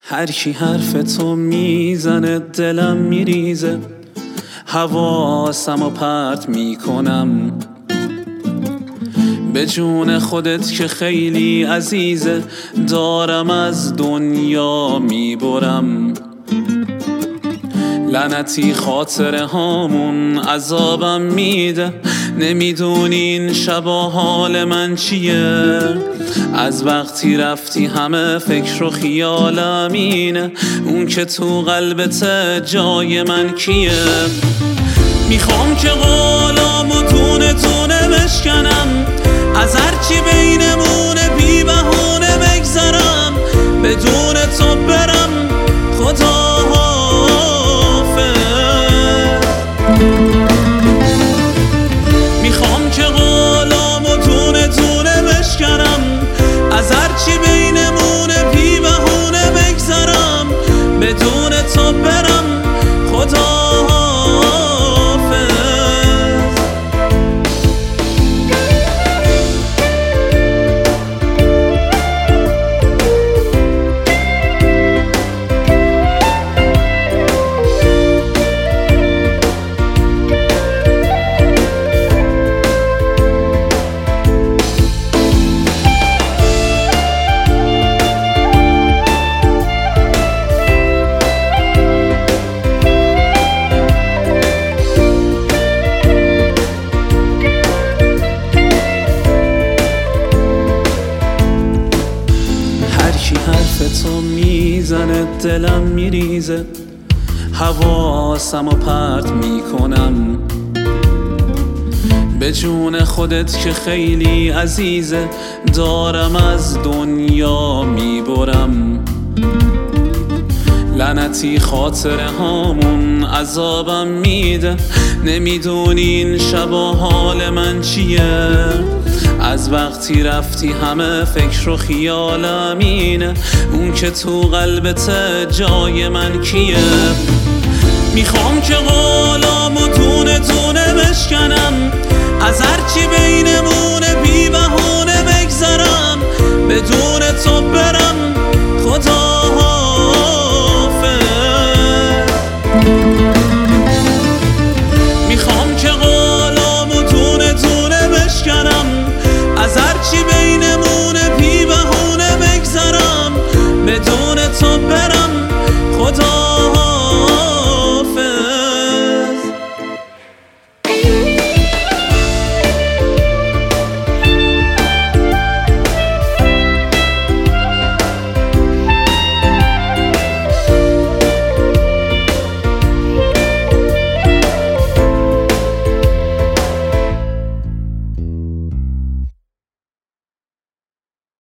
هر کی حرف تو میزنه دلم میریزه، حواسمو پرت میکنم به جون خودت که خیلی عزیزه، دارم از دنیا میبرم. لعنتی خاطره هامون عذابم میده، نمیدونین شبا حال من چیه. از وقتی رفتی همه فکر و خیالم اینه، اون که تو قلبت جای من کیه. میخوام که قولامو تونه تونه بشکنم، از هرچی بینمونه بی بهونه بگذرم، بدون تو برم خدا حافظ. میخوام که قولامو تونه تونه بشکنم، از هرچی بینمونه بی بهونه بگذرم، بدون تو برم خدا حافظ. حرف تو میزنه دلم میریزه، حواسمو پرت میکنم به جون خودت که خیلی عزیزه، دارم از دنیا میبرم. لعنتی خاطره هامون عذابم میده، نمیدونین شبا حال من چیه. از وقتی رفتی همه فکر و خیالم اینه، اون که تو قلبت جای من کیه. میخوام که قولامو تونه تونه بشکنم، از هرچی بینمونه بی بهونه بگذرم، بدون تو برم خدا حافظ. میخوام که قولامو تونه تونه بشکنم، از هرچی بینمونه بی بهونه بگذرم، بدون